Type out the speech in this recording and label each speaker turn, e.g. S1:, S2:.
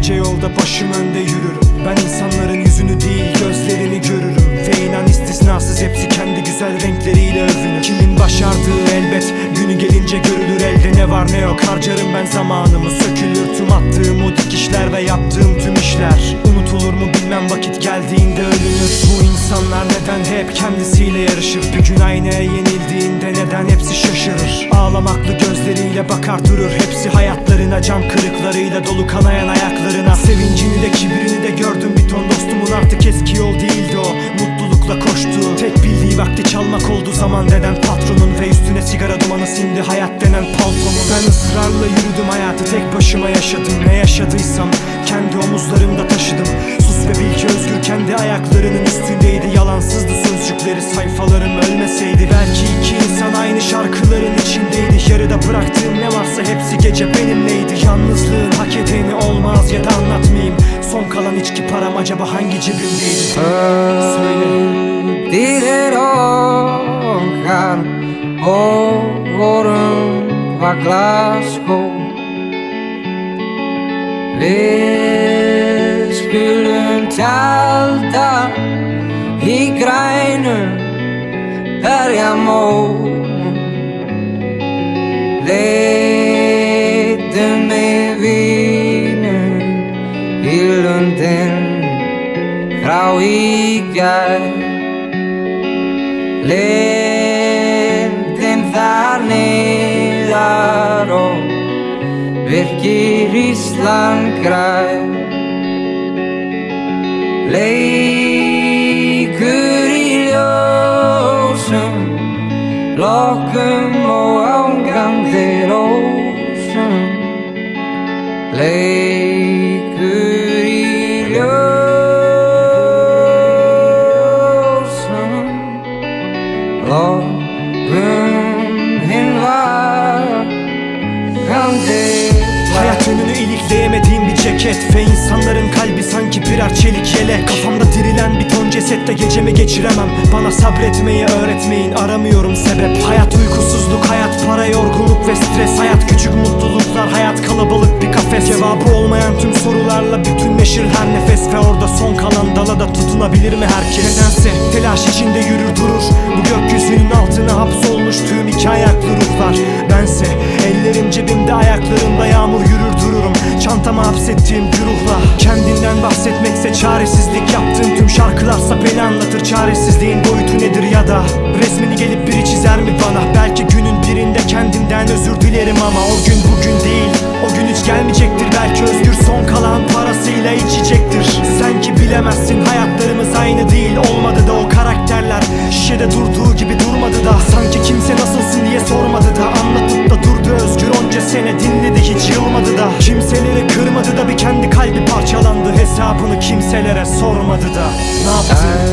S1: gece yolda başım önde yürürüm. Ben insanların yüzünü değil gözlerini görürüm. Ve inan istisnasız hepsi kendi güzel renkleriyle övünür. Kimin başardığı elbet günü gelince görülür. Elde ne var ne yok harcarım ben zamanımı. Sökülür tüm attığım o dikişler ve yaptığım tüm işler. Unutulur mu bilmem, vakit geldiğinde ölünür. Bu insanlar neden hep kendisiyle yarışır? Bir gün aynaya yenildiğinde neden hepsi şaşırır? Ağlamaklı gözleriyle bakar durur. Hepsi hayatlarına cam kırıklarıyla dolu, kanayan ayaklarına. Sevincini de kibrini de gördüm bir ton dostumun, artık eski yol değildi o. Mutlulukla koştu, tek bildiği vakti çalmak oldu zaman denen patronun. Ve üstüne sigara dumanı sindi hayat denen paltomun. Ben ısrarla yürüdüm hayatı, tek başıma yaşadım. Ne yaşadıysam kendi omuzlarımda taşıdım. Sus ve bil ki özgür kendi ayaklarının üstündeydi. Yalansızdı sözcükleri, sayfalarım ölmeseydi. Belki iki insan aynı şarkıların içindeydi. Yarıda bıraktığım ne varsa hepsi gece benimleydi. Yalnızlığın hak edeni olmaz ya da anlatmayayım. Son kalan içki param acaba hangi cebimdeydi? Söyle.
S2: Okkar og vorum var Glasgow. Við skulum tjalda í grænum berjamóum. Leitum með vínum í lundin frá í gær. Lindin þar niðar og virkir Ísland græn. Leikur í ljósum, lokkum og ángandi rósum. Leikur í ljósum, lokkum hinn vakandi.
S1: Hayat önünü ilikleyemediğim bir ceket ve insanların kalbi sanki birer çelik yelek. Kafamda dirilen bir ton cesette gecemi geçiremem. Bana sabretmeyi öğretmeyin, aramıyorum sebep. Hayat uykusuzluk, hayat para, yorgunluk ve stres. Hayat küçük mutluluklar, hayat kalabalık bir kafes. Cevabı olmayan tüm sorularla bütünleşir her nefes. Ve orada son kalan dala da tutunabilir mi herkes? Nedense telaş içinde yürür durur bu gökyüzünün altına hapsolmuş tüm iki ayaklı ruhlar. Bense ellerim cebimde, ayaklarımda yağmur yürür dururum. Çantama hapsettiğim bir ruhla. Kendinden bahsetmekse çaresizlik, yaptığım tüm şarkılarsa beni anlatır. Çaresizliğin boyutu nedir ya da resmini gelip biri çizer mi bana? Belki günün birinde kendimden özür dilerim ama o gün bugün değil, o gün hiç gelmeyecektir. Belki özgür son kalan parasıyla içecektir. Sen ki bilemezsin, hayatlarımız aynı değil. Olmadı da o karakterler şişede durduğu gibi durmadı da. Sanki kimse nasılsın diye sormadı da. Anlatıp da durdu özgür onca sene, dinledi hiç yılmadı da. Kimseleri kırmadı da bir kendi kalbi parçalandı. Hesabını kimselere sormadı da. Ne yaptın?